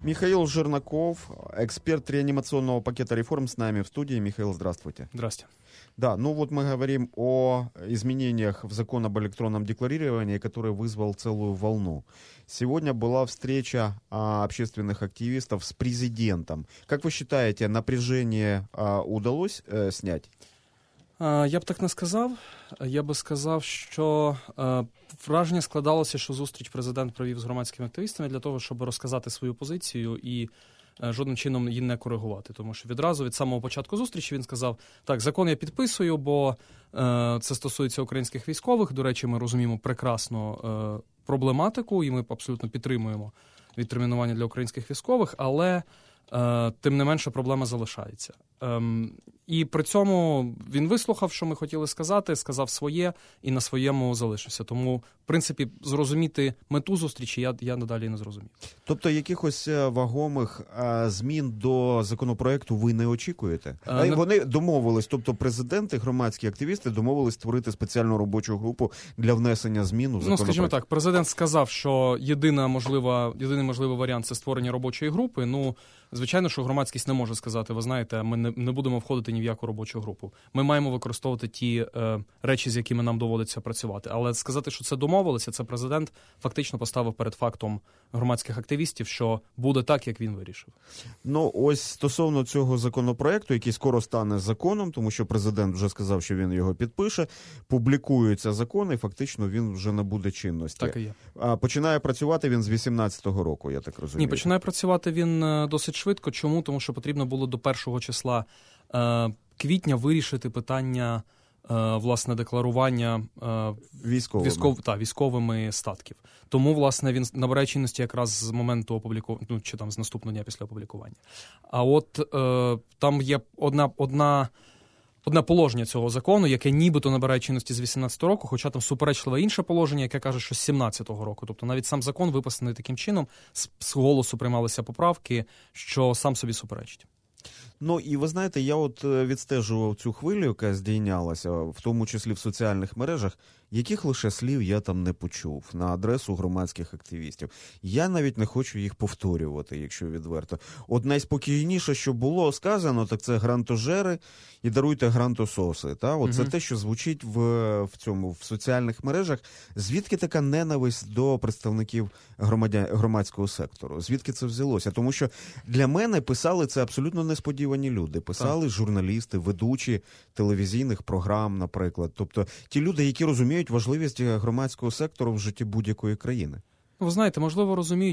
Михаил Жернаков, эксперт реанимационного пакета реформ, с нами в студии. Михаил, здравствуйте. Здравствуйте. Да, ну вот мы говорим о изменениях в закон об электронном декларировании, который вызвал целую волну. Сегодня была встреча общественных активистов с президентом. Как вы считаете, напряжение удалось снять? Я б так не сказав. Я би сказав, що враження складалося, що зустріч президент провів з громадськими активістами для того, щоб розказати свою позицію і жодним чином її не коригувати. Тому що відразу від самого початку зустрічі він сказав, так, закон я підписую, бо це стосується українських військових. До речі, ми розуміємо прекрасно проблематику, і ми абсолютно підтримуємо відтермінування для українських військових, але тим не менше проблема залишається. І при цьому він вислухав, що ми хотіли сказати, сказав своє і на своєму залишився. Тому, в принципі, зрозуміти мету зустрічі я надалі не зрозумів. Тобто якихось вагомих змін до законопроекту ви не очікуєте? Вони домовились, тобто президент і громадські активісти домовились створити спеціальну робочу групу для внесення змін у законопроект? Ну, скажімо так, президент сказав, що єдиний можливий варіант – це створення робочої групи. Ну, звичайно, що громадськість не може сказати, ви знаєте, ми не будемо входити ні в яку робочу групу. Ми маємо використовувати ті речі, з якими нам доводиться працювати. Але сказати, що це домовилося, це президент фактично поставив перед фактом громадських активістів, що буде так, як він вирішив. Ну, ось стосовно цього законопроекту, який скоро стане законом, тому що президент вже сказав, що він його підпише, публікується закон, і фактично він вже набуде чинності. Так і є. Починає працювати він з 18-го року, я так розумію. Ні, починає працювати він досить швидко. Чому? Тому що потрібно було до 1 числа квітня вирішити питання, власне, декларування військовими статків. Тому, власне, він набирає чинності якраз з моменту опублікування, ну, чи там з наступного дня після опублікування. А от там є одне положення цього закону, яке нібито набирає чинності з 18-го року, хоча там суперечливе інше положення, яке каже, що з 17-го року. Тобто навіть сам закон виписаний таким чином, з голосу приймалися поправки, що сам собі суперечить. Ну, і ви знаєте, я от відстежував цю хвилю, яка здійнялася, в тому числі в соціальних мережах, яких лише слів я там не почув на адресу громадських активістів. Я навіть не хочу їх повторювати, якщо відверто. От найспокійніше, що було сказано, так це грантожери і даруйте грантососи. Та? От це те, що звучить в соціальних мережах. Звідки така ненависть до представників громадського сектору? Звідки це взялося? Тому що для мене писали це абсолютно несподівані люди. Писали журналісти, ведучі телевізійних програм, наприклад. Тобто ті люди, які розуміють важливість громадського сектору в житті будь-якої країни. Ви знаєте, можливо,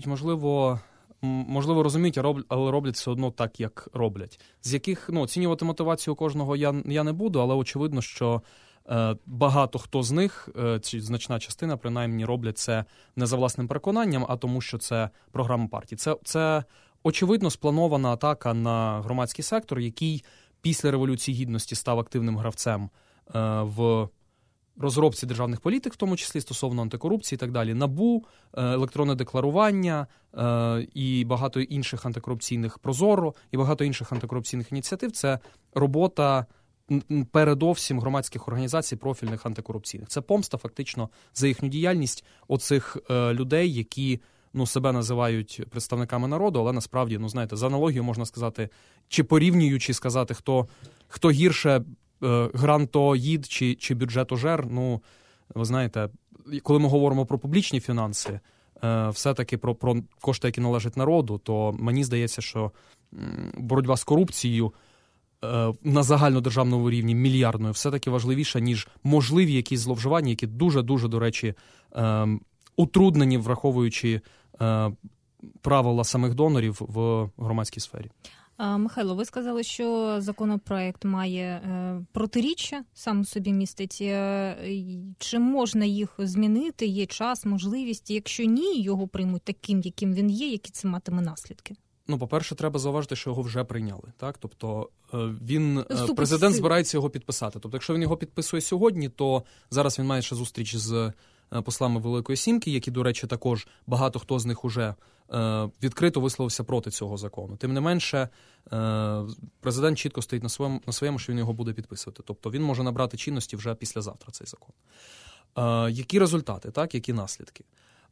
розуміють, але роблять все одно так, як роблять. З яких, оцінювати мотивацію кожного я не буду, але очевидно, що багато хто з них, чи значна частина, принаймні, роблять це не за власним переконанням, а тому, що це програма партії. Це очевидно спланована атака на громадський сектор, який після Революції Гідності став активним гравцем в розробці державних політик, в тому числі стосовно антикорупції і так далі. НАБУ, електронне декларування і багато інших антикорупційних «Прозоро» і багато інших антикорупційних ініціатив – це робота передовсім громадських організацій профільних антикорупційних. Це помста фактично за їхню діяльність оцих людей, які себе називають представниками народу, але насправді, знаєте, за аналогією можна сказати, чи порівнюючи сказати, хто гірше грантоїд чи бюджетожер, ви знаєте, коли ми говоримо про публічні фінанси, все-таки про кошти, які належать народу, то мені здається, що боротьба з корупцією на загальнодержавному рівні мільярдною все-таки важливіша, ніж можливі якісь зловживання, які дуже-дуже, до речі, утруднені, враховуючи правила самих донорів в громадській сфері. Михайло, ви сказали, що законопроект має протиріччя, сам собі містить. Чи можна їх змінити? Є час, можливість? Якщо ні, його приймуть таким, яким він є, які це матиме наслідки? По-перше, треба зауважити, що його вже прийняли. Так? Тобто президент збирається його підписати. Тобто, якщо він його підписує сьогодні, то зараз він має ще зустріч з послами Великої Сімки, які, до речі, також багато хто з них уже відкрито висловився проти цього закону. Тим не менше, президент чітко стоїть на своєму, що він його буде підписувати. Тобто він може набрати чинності вже післязавтра, цей закон. Які результати, так? Які наслідки?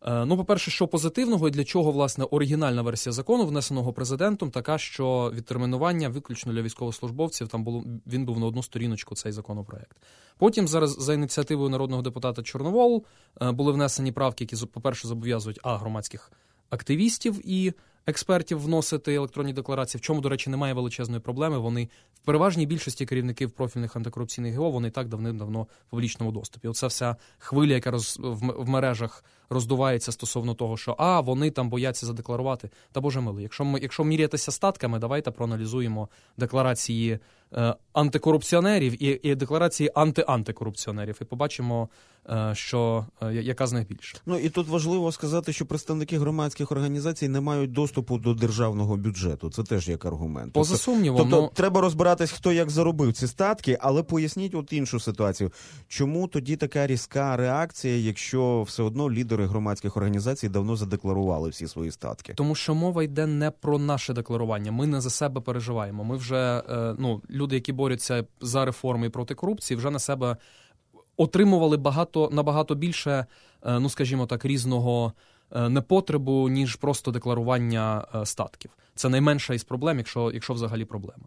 Ну, по-перше, що позитивного і для чого, власне, оригінальна версія закону, внесеного президентом, така, що відтермінування виключно для військовослужбовців, він був на одну сторіночку, цей законопроект. Потім зараз за ініціативою народного депутата Чорновол були внесені правки, які, по-перше, зобов'язують громадських активістів і експертів вносити електронні декларації, в чому, до речі, немає величезної проблеми. Вони в переважній більшості керівників профільних антикорупційних ГО, вони і так давним-давно в публічному доступі. Оця вся хвиля, яка в мережах роздувається стосовно того, що вони там бояться задекларувати. Та боже милий, якщо мірятися статками, давайте проаналізуємо декларації антикорупціонерів і декларації антикорупціонерів, і побачимо, яка з них більша. Ну і тут важливо сказати, що представники громадських організацій не мають доступу до державного бюджету. Це теж як аргумент. Поза сумнівом. Тобто треба розбиратись, хто як заробив ці статки, але поясніть от іншу ситуацію. Чому тоді така різка реакція, якщо все одно лідери громадських організацій давно задекларували всі свої статки? Тому що мова йде не про наше декларування. Ми не за себе переживаємо. Ми вже, люди, які борються за реформи і проти корупції, вже на себе отримували набагато більше, скажімо так, різного непотребу, ніж просто декларування статків. Це найменша із проблем, якщо взагалі проблема.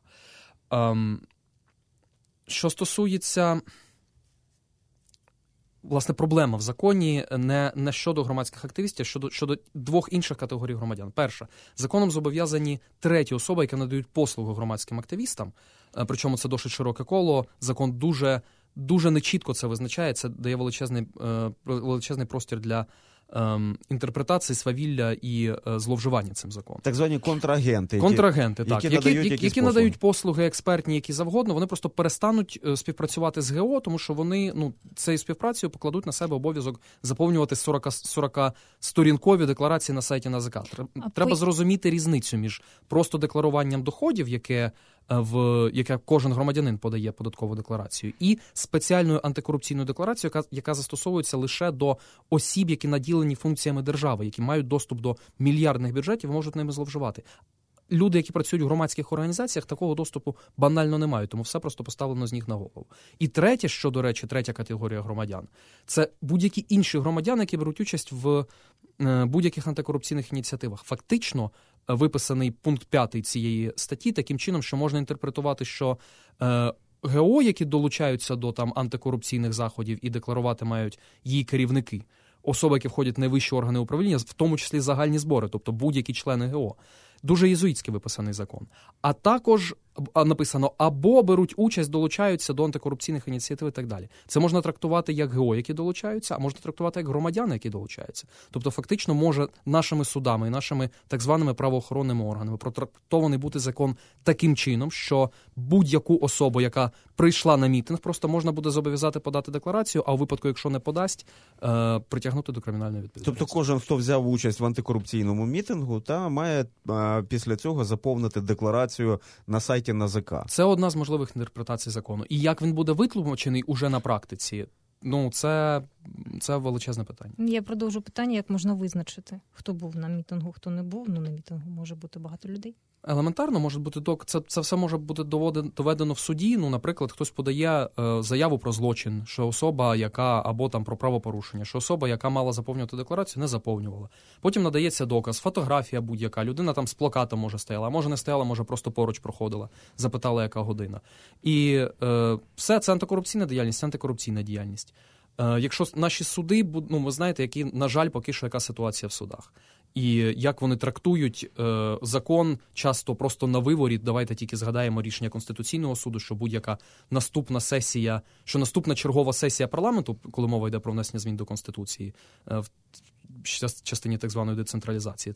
Що стосується, власне, проблема в законі не щодо громадських активістів, а щодо двох інших категорій громадян. Перша, законом зобов'язані треті особи, які надають послуги громадським активістам, причому це досить широке коло, закон дуже нечітко це визначає, це дає величезний простір для інтерпретації, свавілля і зловживання цим законом. Так звані контрагенти, які надають послуги експертні, які завгодно, вони просто перестануть співпрацювати з ГО, тому що вони цією співпрацею покладуть на себе обов'язок заповнювати 40-сторінкові декларації на сайті НАЗК. Треба зрозуміти різницю між просто декларуванням доходів, яке кожен громадянин подає податкову декларацію, і спеціальною антикорупційною декларацією, яка застосовується лише до осіб, які наділені функціями держави, які мають доступ до мільярдних бюджетів і можуть ними зловживати. Люди, які працюють в громадських організаціях, такого доступу банально не мають, тому все просто поставлено з ніг на голову. І третє, що, до речі, третя категорія громадян, це будь-які інші громадяни, які беруть участь в будь-яких антикорупційних ініціативах. Фактично, виписаний пункт 5 цієї статті таким чином, що можна інтерпретувати, що ГО, які долучаються до антикорупційних заходів і декларувати мають її керівники, особи, які входять в найвищі органи управління, в тому числі загальні збори, тобто будь-які члени ГО. Дуже єзуїтськи виписаний закон. А також написано, або беруть участь, долучаються до антикорупційних ініціатив і так далі. Це можна трактувати як ГО, які долучаються, а можна трактувати як громадяни, які долучаються. Тобто фактично може нашими судами і нашими так званими правоохоронними органами протрактований бути закон таким чином, що будь-яку особу, яка прийшла на мітинг, просто можна буде зобов'язати подати декларацію, а у випадку, якщо не подасть, притягнути до кримінальної відповідальності. Тобто кожен, хто взяв участь в антикорупційному мітингу, має після цього заповнити декларацію на сайті НАЗК. Це одна з можливих інтерпретацій закону. І як він буде витлумачений уже на практиці, це величезне питання. Я продовжу питання, як можна визначити, хто був на мітингу, хто не був. На мітингу може бути багато людей. Елементарно може бути, це все може бути доведено в суді. Наприклад, хтось подає заяву про злочин, що особа, яка, або про правопорушення, що особа, яка мала заповнювати декларацію, не заповнювала. Потім надається доказ, фотографія будь-яка, людина з плакатом може стояла, а може не стояла, може просто поруч проходила, запитала, яка година. І все, це антикорупційна діяльність. Якщо наші суди, ви знаєте, які, на жаль, поки що яка ситуація в судах. І як вони трактують закон часто просто на виворіт. Давайте тільки згадаємо рішення Конституційного суду, що будь-яка наступна чергова сесія парламенту, коли мова йде про внесення змін до Конституції, в частині так званої децентралізації,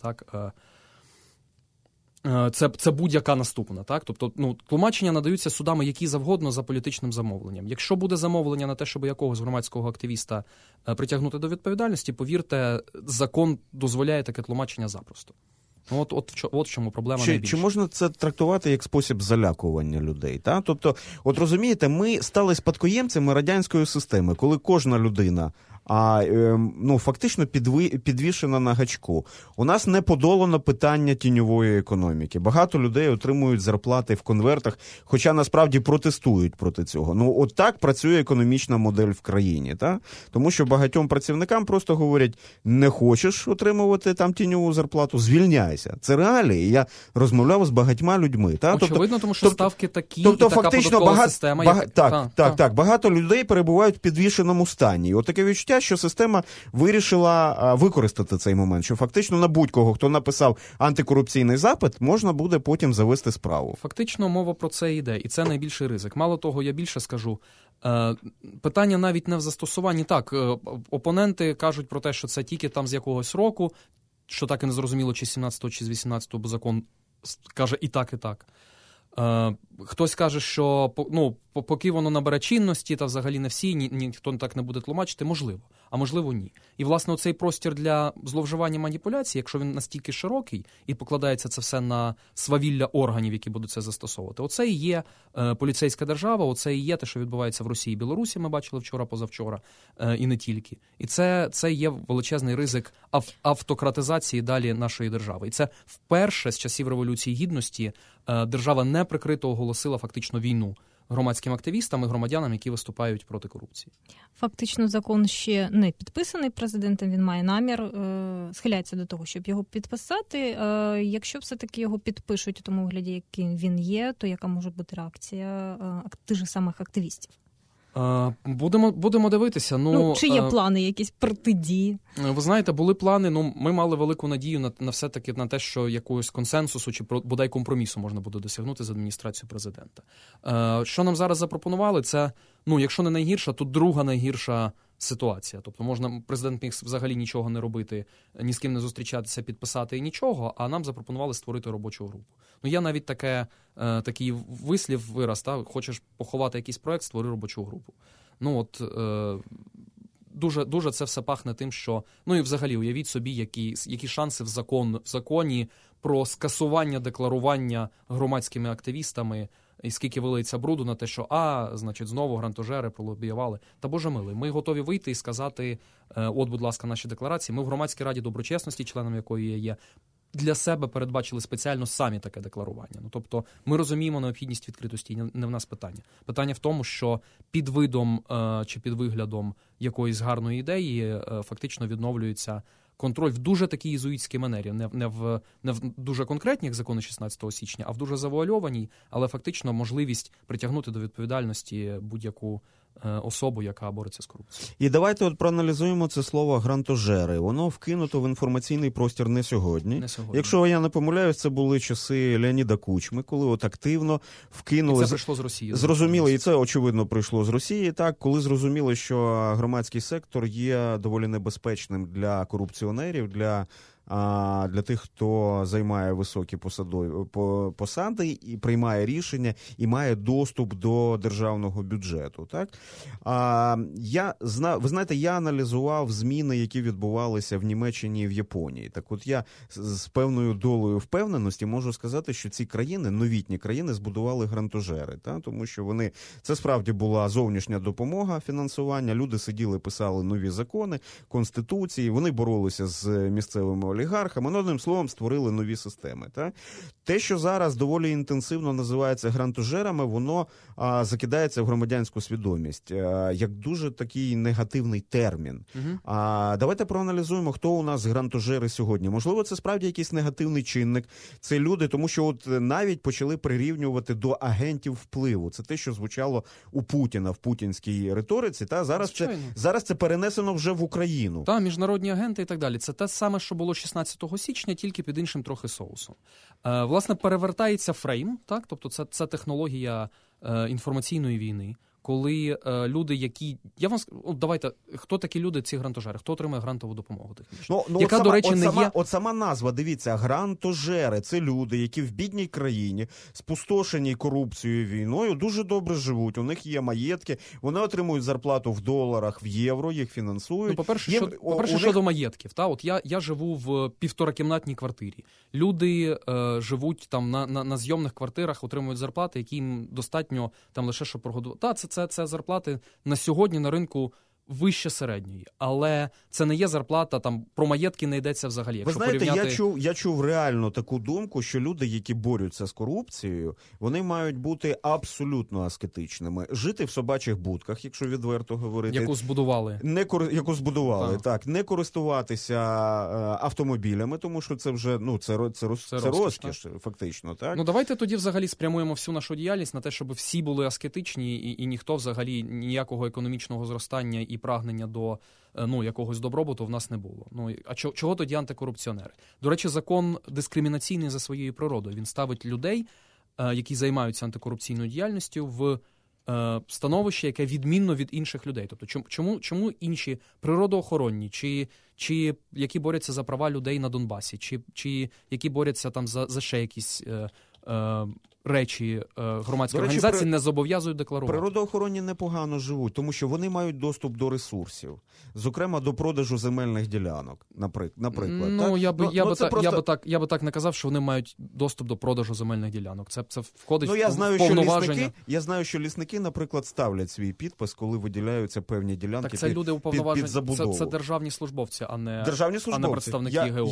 це будь-яка наступна, так? Тобто, тлумачення надаються судами які завгодно за політичним замовленням. Якщо буде замовлення на те, щоб якогось громадського активіста притягнути до відповідальності, повірте, закон дозволяє таке тлумачення запросто. От в чому проблема найбільша. Чи можна це трактувати як спосіб залякування людей? Та? Тобто, розумієте, ми стали спадкоємцями радянської системи, коли кожна людина а фактично підвішена на гачку. У нас не подолано питання тіньової економіки. Багато людей отримують зарплати в конвертах, хоча насправді протестують проти цього. От так працює економічна модель в країні. Та? Тому що багатьом працівникам просто говорять, не хочеш отримувати там тіньову зарплату, звільняйся. Це реалії. Я розмовляв з багатьма людьми. Та? Очевидно, тому що ставки такі, і така податкова система. Так. Багато людей перебувають в підвішеному стані. І от таке відчуття, що система вирішила використати цей момент, що фактично на будь-кого, хто написав антикорупційний запит, можна буде потім завести справу. Фактично мова про це йде, і це найбільший ризик. Мало того, я більше скажу, питання навіть не в застосуванні. Так, опоненти кажуть про те, що це тільки там з якогось року, що так і не зрозуміло, чи з 17-го, чи з 18-го, бо закон каже і так, і так. Хтось каже, що поки воно набере чинності, та взагалі не всі, ніхто так не буде тлумачити, можливо, а можливо ні. І, власне, оцей простір для зловживання маніпуляцій, якщо він настільки широкий і покладається це все на свавілля органів, які будуть це застосовувати, оце і є поліцейська держава, оце і є те, що відбувається в Росії і Білорусі, ми бачили вчора, позавчора, і не тільки. І це є величезний ризик автократизації далі нашої держави. І це вперше з часів Революції Гідності держава неприкрито оголосила фактично війну громадським активістам і громадянам, які виступають проти корупції. Фактично закон ще не підписаний президентом, він має намір, схиляється до того, щоб його підписати. Якщо все-таки його підпишуть у тому вигляді, яким він є, то яка може бути реакція тих же самих активістів? Будемо дивитися. Чи є плани якісь протидії? Ви знаєте, були плани, ми мали велику надію на все-таки на те, що якогось консенсусу чи бодай компромісу можна буде досягнути з адміністрацією президента. Що нам зараз запропонували, це, якщо не найгірша, то друга найгірша ситуація. Тобто президент міг взагалі нічого не робити, ні з ким не зустрічатися, підписати і нічого, а нам запропонували створити робочу групу. Є навіть такий вираз, хочеш поховати якийсь проект, створи робочу групу. Дуже це все пахне тим, що... і взагалі, уявіть собі, які шанси в законі про скасування декларування громадськими активістами, і скільки вилиється бруду на те, що, знову грантожери пролобіювали. Та, Боже милий, ми готові вийти і сказати, будь ласка, наші декларації. Ми в Громадській раді доброчесності, членом якої я є, для себе передбачили спеціально самі таке декларування. Тобто ми розуміємо необхідність відкритості, і не в нас питання. Питання в тому, що під видом чи під виглядом якоїсь гарної ідеї фактично відновлюється контроль в дуже такій єзуїтській манері, не в дуже конкретній, як закони 16 січня, а в дуже завуальованій, але фактично можливість притягнути до відповідальності будь-яку особу, яка бореться з корупцією. І давайте проаналізуємо це слово «грантожери». Воно вкинуто в інформаційний простір не сьогодні. Якщо я не помиляюсь, це були часи Леоніда Кучми, коли активно вкинули... І це прийшло з Росії. Зрозуміло, і це, очевидно, прийшло з Росії, коли зрозуміли, що громадський сектор є доволі небезпечним для корупціонерів, для тих, хто займає високі посади і приймає рішення, і має доступ до державного бюджету. Так? Ви знаєте, я аналізував зміни, які відбувалися в Німеччині і в Японії. Так от я з певною долею впевненості можу сказати, що ці країни, новітні країни, збудували грантожери. Так? Тому що це справді була зовнішня допомога, фінансування, люди сиділи, писали нові закони, конституції, вони боролися з місцевими олігархами, одним словом, створили нові системи. Так? Те, що зараз доволі інтенсивно називається грантожерами, воно закидається в громадянську свідомість, як дуже такий негативний термін. Давайте проаналізуємо, хто у нас грантожери сьогодні. Можливо, це справді якийсь негативний чинник. Це люди, тому що навіть почали прирівнювати до агентів впливу. Це те, що звучало у Путіна в путінській риториці. Зараз це перенесено вже в Україну. Міжнародні агенти і так далі. Це те саме, що було 16 січня, тільки під іншим трохи соусом. Власне, перевертається фрейм, так? Тобто це технологія інформаційної війни, коли люди, які... Давайте, хто такі люди, ці грантожери? Хто отримує грантову допомогу технічну? Яка, до речі, не є... От сама назва, дивіться, грантожери – це люди, які в бідній країні, спустошеній корупцією, війною, дуже добре живуть, у них є маєтки, вони отримують зарплату в доларах, в євро, їх фінансують. По-перше, щодо маєтків. От я живу в 1,5-кімнатній квартирі. Люди живуть там на зйомних квартирах, отримують зарплати, які їм достатньо там лише, щоб прогодувати. Це зарплати на сьогодні на ринку вище середньої. Але це не є зарплата, там про маєтки не йдеться взагалі. Ви знаєте, я чув реально таку думку, що люди, які борються з корупцією, вони мають бути абсолютно аскетичними. Жити в собачих будках, якщо відверто говорити. Яку збудували. Яку збудували, так. Не користуватися автомобілями, тому що це вже, це розкіш, фактично, так? Ну, давайте тоді взагалі спрямуємо всю нашу діяльність на те, щоб всі були аскетичні і ніхто взагалі ніякого економічного зростання і прагнення до якогось добробуту в нас не було. А чого тоді антикорупціонери? До речі, закон дискримінаційний за своєю природою. Він ставить людей, які займаються антикорупційною діяльністю, в становище, яке відмінно від інших людей. Тобто, чому інші природоохоронні, чи які борються за права людей на Донбасі, чи які борються там за ще якісь речі громадські організації не зобов'язують декларувати. Природоохоронні непогано живуть, тому що вони мають доступ до ресурсів, зокрема до продажу земельних ділянок, наприклад. Я би так не казав, що вони мають доступ до продажу земельних ділянок. Це входить в повноваження. Я знаю, що лісники, наприклад, ставлять свій підпис, коли виділяються певні ділянки так, це люди уповноважені, під забудову. Це державні службовці, а не представники ГО.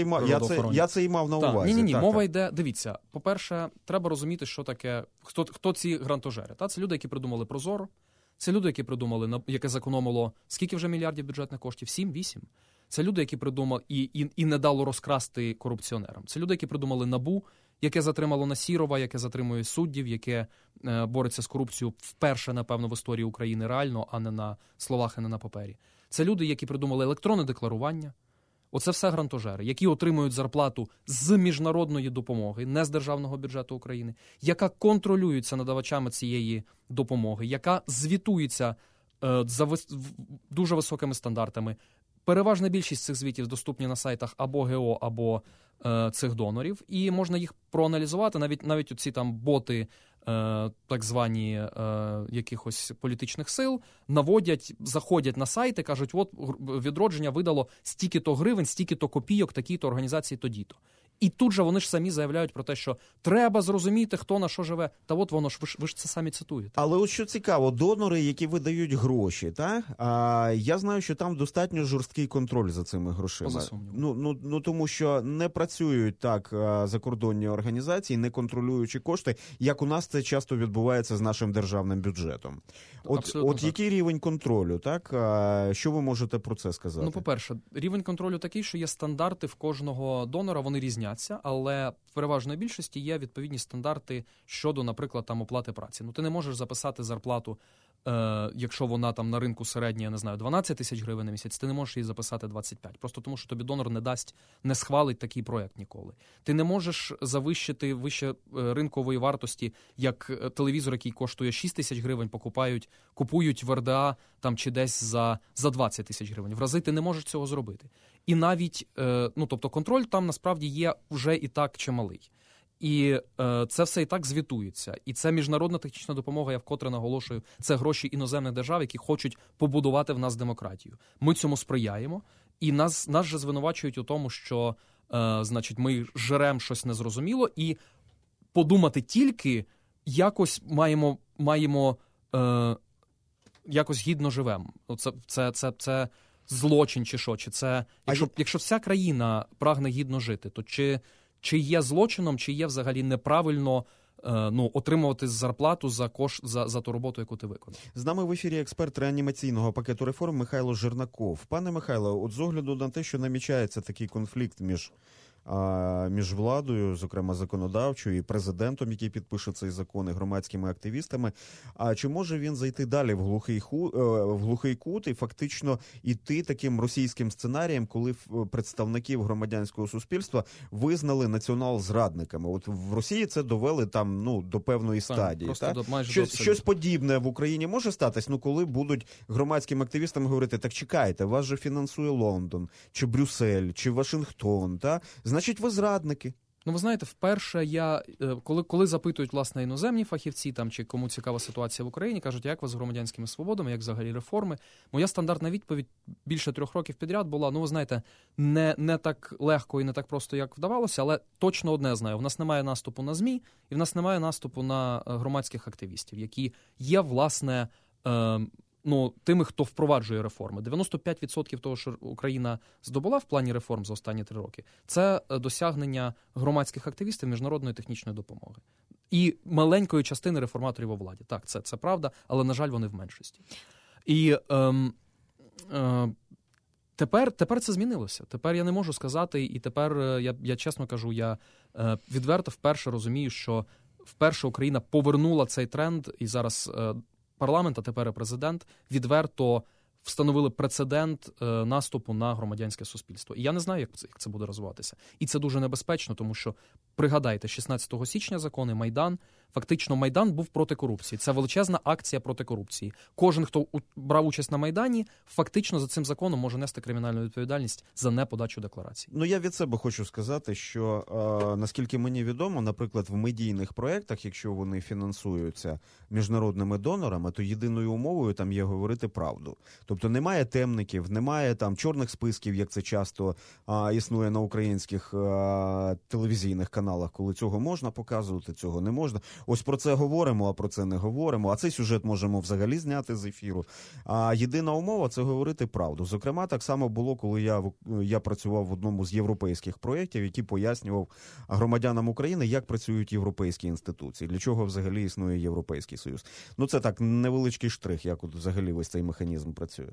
Я це і мав на увазі. Ні, мова йде, дивіться, по-перше, треба розуміти, що таке, хто ці грантожери. Це люди, які придумали Прозоро, це люди, які придумали, яке зекономило, скільки вже мільярдів бюджетних коштів? 7-8. Це люди, які придумали і не дало розкрасти корупціонерам. Це люди, які придумали НАБУ, яке затримало Насірова, яке затримує суддів, яке бореться з корупцією вперше, напевно, в історії України реально, а не на словах і не на папері. Це люди, які придумали електронне декларування. Оце все грантожери, які отримують зарплату з міжнародної допомоги, не з державного бюджету України, яка контролюється надавачами цієї допомоги, яка звітується за дуже високими стандартами. Переважна більшість цих звітів доступні на сайтах або ГО, або цих донорів, і можна їх проаналізувати, навіть оці там боти, так звані якихось політичних сил, наводять, заходять на сайти, кажуть, от «Відродження» видало стільки-то гривень, стільки-то копійок такій-то організації тоді-то. І тут же вони ж самі заявляють про те, що треба зрозуміти, хто на що живе. Та от воно ж, ви ж це самі цитуєте. Але от що цікаво, донори, які видають гроші, так? Я знаю, що там достатньо жорсткий контроль за цими грошима. Поза сумнівом. Тому що не працюють так закордонні організації, не контролюючи кошти, як у нас це часто відбувається з нашим державним бюджетом. От який рівень контролю, так? Що ви можете про це сказати? Ну, по-перше, рівень контролю такий, що є стандарти в кожного донора, вони різняться, але в переважної більшості є відповідні стандарти щодо, наприклад, там оплати праці. Ти не можеш записати зарплату, якщо вона там на ринку середня, я не знаю, 12 тисяч гривень на місяць, ти не можеш її записати 25. Просто тому, що тобі донор не схвалить такий проєкт ніколи. Ти не можеш завищити вище ринкової вартості, як телевізор, який коштує 6 тисяч гривень, купують в РДА там чи десь за 20 тисяч гривень. В рази ти не можеш цього зробити. І навіть, тобто контроль там насправді є вже і так чималий. І це все і так звітується. І це міжнародна технічна допомога, я вкотре наголошую, це гроші іноземних держав, які хочуть побудувати в нас демократію. Ми цьому сприяємо, і нас же звинувачують у тому, що, значить, ми жеремо щось незрозуміло, і подумати тільки якось маємо якось гідно живемо. Це злочин чи що? Чи це, якщо вся країна прагне гідно жити, то чи є злочином, чи є взагалі неправильно отримувати зарплату за ту роботу, яку ти виконав? З нами в ефірі експерт реанімаційного пакету реформ Михайло Жернаков. Пане Михайло, от з огляду на те, що намічається такий конфлікт між владою, зокрема законодавчою, і президентом, який підпише цей закон, і громадськими активістами, а чи може він зайти далі в глухий кут і фактично йти таким російським сценарієм, коли представників громадянського суспільства визнали націонал-зрадниками? От в Росії це довели там, до певної стадії. Щось подібне в Україні може статись, коли будуть громадським активістам говорити, так чекайте, вас же фінансує Лондон, чи Брюссель, чи Вашингтон, значить, ви зрадники. Ви знаєте, вперше коли запитують, власне, іноземні фахівці, там, чи кому цікава ситуація в Україні, кажуть, як ви з громадянськими свободами, як взагалі реформи. Моя стандартна відповідь більше 3 років підряд була, ви знаєте, не так легко і не так просто, як вдавалося, але точно одне знаю, в нас немає наступу на ЗМІ, і в нас немає наступу на громадських активістів, які є, власне, тими, хто впроваджує реформи. 95% того, що Україна здобула в плані реформ за останні 3 роки, це досягнення громадських активістів міжнародної технічної допомоги. І маленької частини реформаторів у владі. Так, це правда, але, на жаль, вони в меншості. І тепер це змінилося. Тепер я не можу сказати, і тепер, я чесно кажу, я відверто вперше розумію, що вперше Україна повернула цей тренд, і зараз парламент, а тепер і президент, відверто встановили прецедент наступу на громадянське суспільство. І я не знаю, як це буде розвиватися. І це дуже небезпечно, тому що, пригадайте, 16 січня закони, Майдан, фактично Майдан був проти корупції. Це величезна акція проти корупції. Кожен, хто брав участь на Майдані, фактично за цим законом може нести кримінальну відповідальність за неподачу декларацій. Я від себе хочу сказати, що, наскільки мені відомо, наприклад, в медійних проєктах, якщо вони фінансуються міжнародними донорами, то єдиною умовою там є говорити правду. Тобто немає темників, немає там чорних списків, як це часто існує на українських телевізійних каналах, коли цього можна показувати, цього не можна. Ось про це говоримо, а про це не говоримо. А цей сюжет можемо взагалі зняти з ефіру. А єдина умова – це говорити правду. Зокрема, так само було, коли я працював в одному з європейських проєктів, який пояснював громадянам України, як працюють європейські інституції, для чого взагалі існує Європейський Союз. Це так, невеличкий штрих, як от взагалі ось цей механізм працює.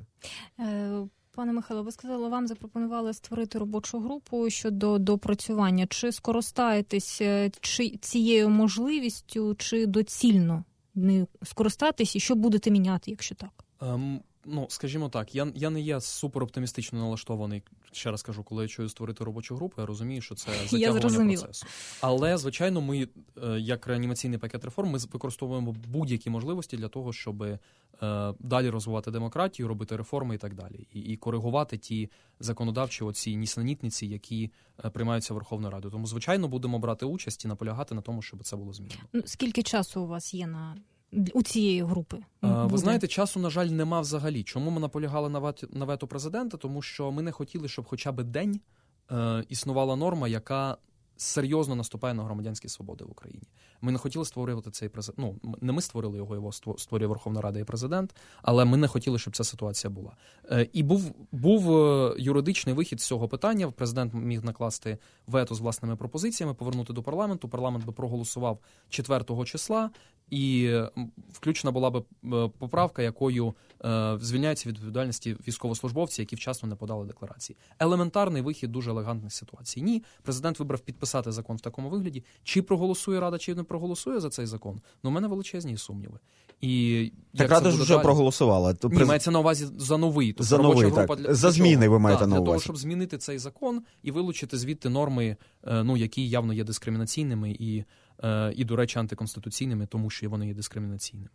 Пане Михайло, ви сказали, вам запропонували створити робочу групу щодо допрацювання. Чи скористаєтесь цією можливістю, чи доцільно не скористатись, і що будете міняти, якщо так? Скажімо так, я не є супероптимістично налаштований, ще раз кажу, коли я чую створити робочу групу, я розумію, що це затягування процесу. Але, звичайно, ми, як реанімаційний пакет реформ, ми використовуємо будь-які можливості для того, щоб далі розвивати демократію, робити реформи і так далі. І коригувати ті законодавчі оці нісенітниці, які приймаються Верховною Радою. Тому, звичайно, будемо брати участь і наполягати на тому, щоб це було змінено. Скільки часу у вас є у цієї групи? Ви знаєте, часу, на жаль, нема взагалі. Чому ми наполягали на вето президента? Тому що ми не хотіли, щоб хоча б день існувала норма, яка серйозно наступає на громадянські свободи в Україні. Ми не хотіли створювати цей президент. Не ми створили його створює Верховна Рада і президент, але ми не хотіли, щоб ця ситуація була. І був юридичний вихід з цього питання. Президент міг накласти вето з власними пропозиціями, повернути до парламенту. Парламент би проголосував 4 числа, і включена була б поправка, якою звільняються від відповідальності військовослужбовці, які вчасно не подали декларації. Елементарний вихід дуже елегантних ситуацій. Ні, президент вибрав підписати закон в такому вигляді. Чи проголосує Рада, чи не проголосує за цей закон? У мене величезні сумніви. І так Рада ж вже проголосувала. Ні, мається на увазі за новий. Тобто за новий, так. За зміни ви маєте на увазі. Для того, щоб змінити цей закон і вилучити звідти норми, які явно є дискримінаційними і, до речі, антиконституційними, тому що вони є дискримінаційними.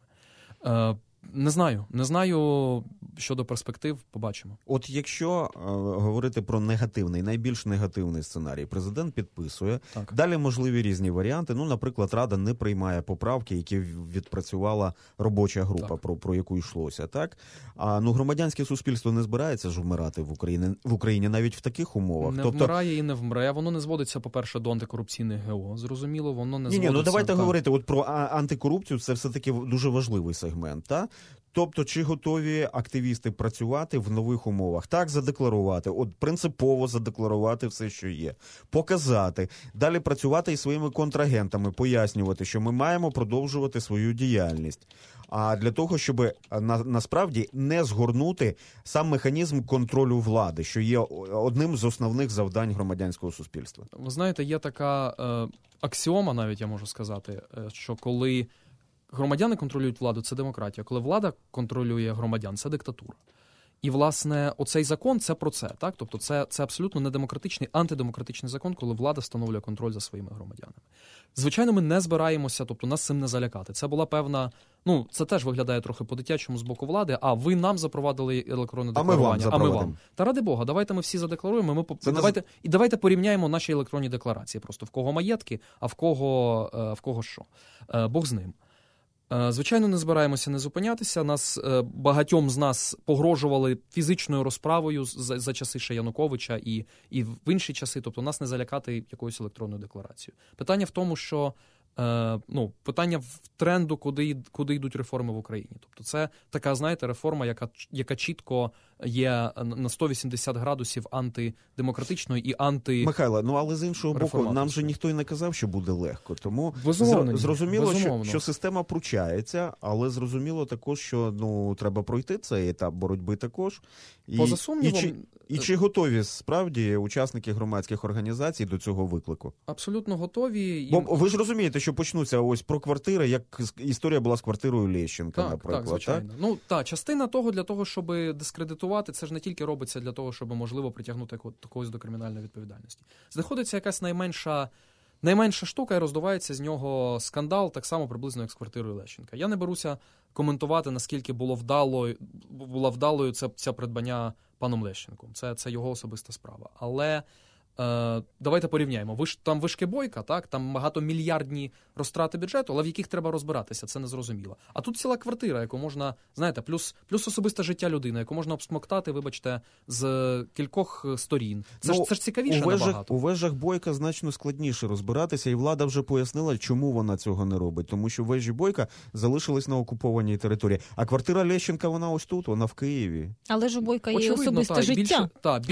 Не знаю щодо перспектив, побачимо. От якщо говорити про негативний, найбільш негативний сценарій, президент підписує, так. Далі можливі різні варіанти. Наприклад, Рада не приймає поправки, які відпрацювала робоча група, про яку йшлося, так? А громадянське суспільство не збирається ж вмирати в Україні навіть в таких умовах. Не вмирає і не вмре. Воно не зводиться, по-перше, до антикорупційних ГО. Зрозуміло, воно не зводиться. Давайте говорити от про антикорупцію, це все-таки дуже важливий сегмент, так? Тобто, чи готові активісти працювати в нових умовах? Так, задекларувати, принципово задекларувати все, що є, показати, далі працювати із своїми контрагентами, пояснювати, що ми маємо продовжувати свою діяльність. А для того, щоб насправді не згорнути сам механізм контролю влади, що є одним з основних завдань громадянського суспільства. Ви знаєте, є така аксіома, навіть я можу сказати, що коли громадяни контролюють владу – це демократія. Коли влада контролює громадян – це диктатура. І, власне, оцей закон – це про це. Так? Тобто це абсолютно недемократичний, антидемократичний закон, коли влада встановлює контроль за своїми громадянами. Звичайно, ми не збираємося, тобто нас цим не залякати. Це була певна, це теж виглядає трохи по-дитячому з боку влади, а ви нам запровадили електронне декларування, а ми вам. Та ради Бога, давайте ми всі задекларуємо, давайте порівняємо наші електронні декларації. Просто в кого маєтки, а в кого що. Бог з ним. Звичайно, не збираємося не зупинятися. Багатьом з нас погрожували фізичною розправою за часи ще Януковича і в інші часи. Тобто нас не залякати якоюсь електронною декларацією. Питання в тому, що питання в тренду, куди йдуть реформи в Україні. Тобто це така, знаєте, реформа, яка чітко є на 180 градусів антидемократичною і Михайло, але з іншого боку, нам же ніхто й не казав, що буде легко. Тому зрозуміло, що система пручається, але зрозуміло також, що треба пройти цей етап боротьби також. Поза сумнівом... І чи готові справді учасники громадських організацій до цього виклику? Абсолютно готові. Бо ви ж розумієте, що почнуться ось про квартири, як історія була з квартирою Лещенка, наприклад. Так, звичайно. Частина того, для того, щоб дискредитувати, це ж не тільки робиться для того, щоб, можливо, притягнути когось до кримінальної відповідальності. Знаходиться якась найменша штука і роздувається з нього скандал, так само приблизно, як з квартирою Лещенка. Я не беруся коментувати, наскільки була вдалою ця придбання паном Лещенком. Це його особиста справа. Але давайте порівняємо. Там вишки Бойка, так? Там багатомільярдні розтрати бюджету, але в яких треба розбиратися, це незрозуміло. А тут ціла квартира, яку можна, знаєте, плюс особисте життя людини, яку можна обсмоктати, вибачте, з кількох сторін. Це ж цікавіше набагато. У вежах Бойка значно складніше розбиратися, і влада вже пояснила, чому вона цього не робить. Тому що вежі Бойка залишились на окупованій території. А квартира Лещенка, вона ось тут, вона в Києві. Але ж у Бойка є особисте життя.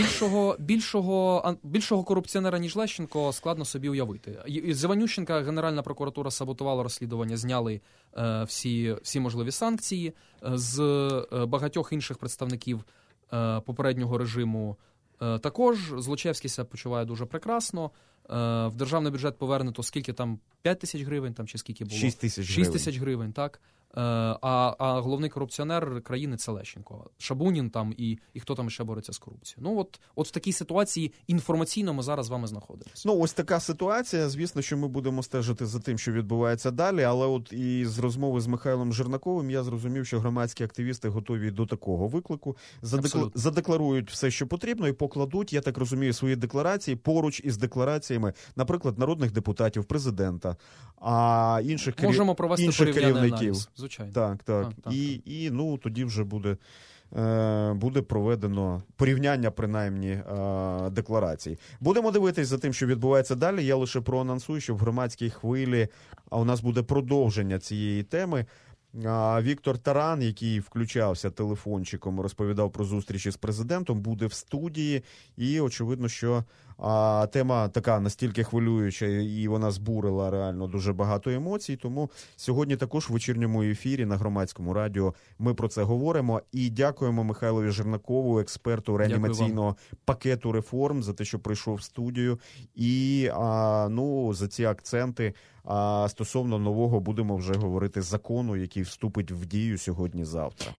Більшого корупціонера, ніж Лещенко, складно собі уявити. З Іванющенка Генеральна прокуратура саботувала розслідування, зняли всі можливі санкції. З багатьох інших представників попереднього режиму також. Злочевський себе почуває дуже прекрасно. В державний бюджет повернуто скільки там? 5 тисяч гривень там, чи скільки було? 6 тисяч гривень. 6 тисяч гривень, так. А головний корупціонер країни – це Лещенко. Шабунін там і хто там ще бореться з корупцією. От в такій ситуації інформаційно ми зараз з вами знаходимося. Ось така ситуація. Звісно, що ми будемо стежити за тим, що відбувається далі, але от і з розмови з Михайлом Жернаковим я зрозумів, що громадські активісти готові до такого виклику, задекларують все, що потрібно, і покладуть, я так розумію, свої декларації поруч із деклараціями, наприклад, народних депутатів, президента, а інших керівників. Аналіз, звичайно. Так. І тоді вже буде проведено порівняння, принаймні, декларацій. Будемо дивитись за тим, що відбувається далі. Я лише проанонсую, що в громадській хвилі у нас буде продовження цієї теми. Віктор Таран, який включався телефончиком, розповідав про зустрічі з президентом, буде в студії. І очевидно, що тема така настільки хвилююча, і вона збурила реально дуже багато емоцій. Тому сьогодні також в вечірньому ефірі на Громадському радіо ми про це говоримо. І дякуємо Михайлові Жернакову, експерту реанімаційного пакету реформ, за те, що прийшов в студію. І за ці акценти стосовно нового будемо вже говорити закону, який вступить в дію сьогодні-завтра.